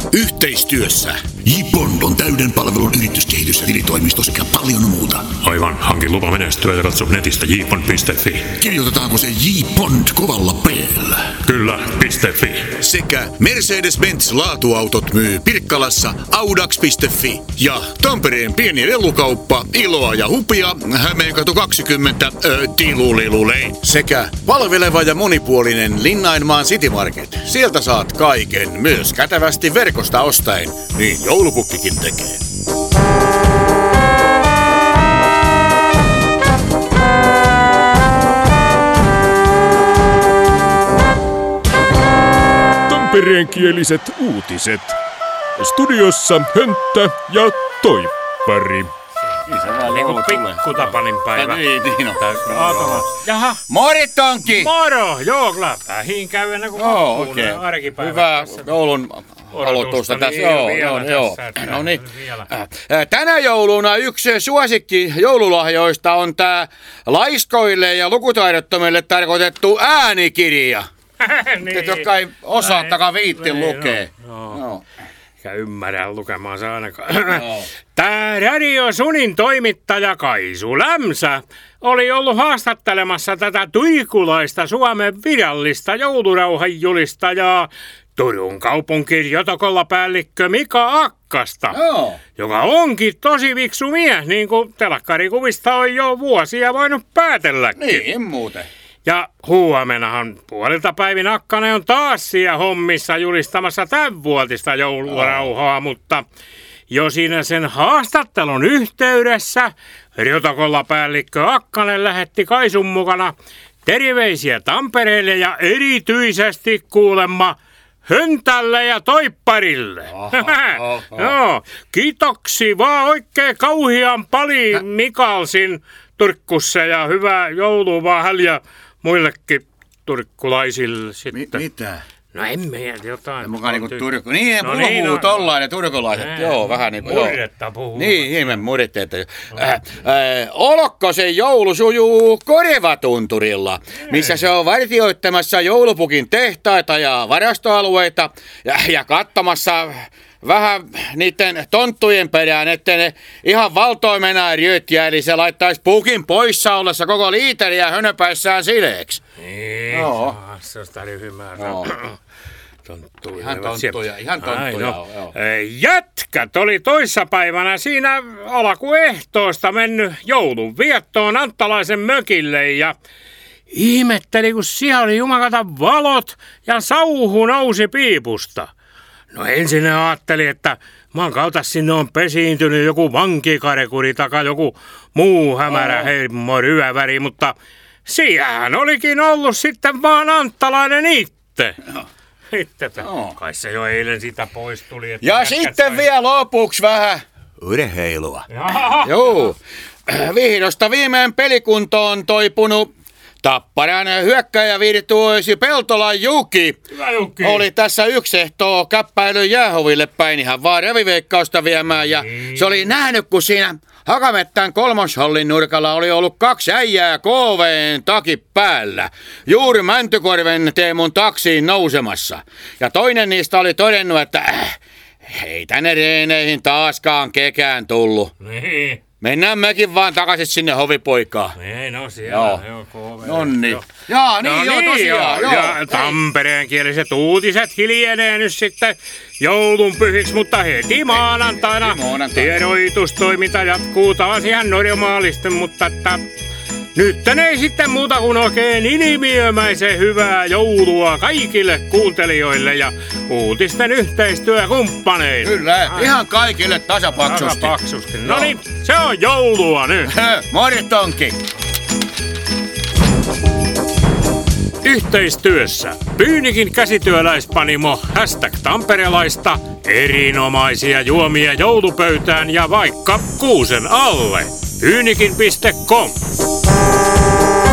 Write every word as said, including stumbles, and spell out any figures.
Yhteistyössä J. Bond on täyden palvelun yrityskehitys- ja tilitoimisto sekä paljon muuta. Aivan, hankin lupa menestyä ja katso netistä j bond piste f i. Kirjoitetaanko se J. Bond kovalla P:llä? Kyllä, .fi. Sekä Mercedes-Benz laatuautot myy Pirkkalassa audax piste f i. Ja Tampereen pieni rellukauppa Iloa ja Hupia Hämeenkatu kaksikymmentä ö, Tilulilulei. Sekä palveleva ja monipuolinen Linnainmaan City Market. Sieltä saat kaiken, myös kätevästi verkosta ostaen. Niin joulupukkikin tekee. Tampereenkieliset uutiset. Studiossa Hönttä ja Toippari. Niin kuin pikkutapanin päivä. Niin, niin on. Jaha. Moritonki! Moro! Joo, kyllä. Vähin käy ennen kuin Joo, loppuun okei. arkipäivä. Hyvää tässä. joulun aloitusta tässä. Niin, Joo, vielä joo, joo. tässä, että No niin. vielä. Äh, Tänä jouluna yksi suosikki joululahjoista on tää laiskoille ja lukutaidottomille tarkoitettu äänikirja. Niin. Et jotka ei osaattakaan viitti Niin, lukee. no, No. Eikä ymmärrä lukemaan se ainakaan. Joo. Tää Radio Sunin toimittaja Kaisu Lämsä oli ollut haastattelemassa tätä tuikulaista Suomen virallista joulurauhan julistajaa Turun kaupunkirjotokollapäällikkö Mika Akkasta, Joo. joka onkin tosi viksu mies, niin kuin telakkarikuvista on jo vuosia voinut päätelläkin. Niin, muuten. Ja huomenahan puolilta päivin Akkanen on taas siellä hommissa julistamassa tämänvuotista joulurauhaa, mutta jo siinä sen haastattelun yhteydessä riotokollapäällikkö Akkanen lähetti Kaisun mukana terveisiä Tampereelle ja erityisesti kuulemma Höntälle ja Toipparille. Aha, aha. Joo, kiitoksi vaan oikein kauhian paljon Mikalsin Turkkussa ja hyvää joulua vaan hän ja muillekin turkkulaisille sitten. Mi- mitä? No en miedä jotain. Mukaan niinku Turku. Niin, No puhuu niin, no. tollainen turkulaiset. Ää, Joo, vähän niinku. joo. murretta puhuu. Niin, ihme murretta. Äh, äh, Olokkosen joulu sujuu Korevatunturilla, missä se on vartioittamassa joulupukin tehtaita ja varastoalueita ja, ja katsomassa vähän niiden tonttujen perään, että ne ihan valtoimenaa ryöttiä, eli se laittaisi pukin poissa ollessa koko liiteriä hönöpäissään sileeksi. Niin, Joo. se on sitä ryhmää. Joo. Tonttuja. Ihan tonttuja, ihan tonttuja. Ai, no. joo. Ei, Jätkät oli toissapäivänä siinä alkuehtoosta mennyt joulun viettoon Anttalaisen mökille ja ihmetteli, kun siellä oli jumakata valot ja sauhu nousi piipusta. No ensin ne ajatteli, että maan kautta sinne on pesiintynyt joku vankikarekuri takaa joku muu hämärä heimmo ryöväri, mutta siellähän olikin ollut sitten vaan Anttalainen itse. Itse, Joo. kai se jo eilen siitä pois tuli. Että Ja jätkät sitten sai- vielä lopuksi vähän urheilua. Jaha. Joo, vihdosta viimein pelikunto on toipunut. Tapparan hyökkäjä virtuosi Peltolan Juki Hyvä Jukki. oli tässä yksi ehtoo käppäilyn jäähoville päin ihan vaan reviveikkausta viemään ja se oli nähnyt, kun siinä Hakamettän kolmoshallin nurkalla oli ollut kaksi äijää K V:n taki päällä, juuri Mäntykorven Teemun taksiin nousemassa. Ja toinen niistä oli todennut, että äh, ei tänne reeneihin taaskaan kekään tullut. Niin. Mennään mekin vaan takaisin sinne hovipoikaan. Ei, no siellä. Joo. Joo, K V. Nonni. Joo. Jaa, niin, No joo, niin, tosiaan. joo. Joo. Ja tampereenkieliset uutiset hiljenee nyt sitten joulun pyhiksi, mutta heti maanantaina Heti maanantaina. tiedoitustoiminta jatkuu taas ihan normaalisti, mutta että nyt ei sitten muuta kuin oikein inimiömäisen hyvää joulua kaikille kuuntelijoille ja uutisten yhteistyökumppaneille. Kyllä, ihan kaikille tasapaksusti. Tasapaksusti. No niin, se on joulua nyt. Moritonki. Yhteistyössä Pyynikin käsityöläispanimo hashtag tamperelaista, erinomaisia juomia joulupöytään ja vaikka kuusen alle. pyynikin piste com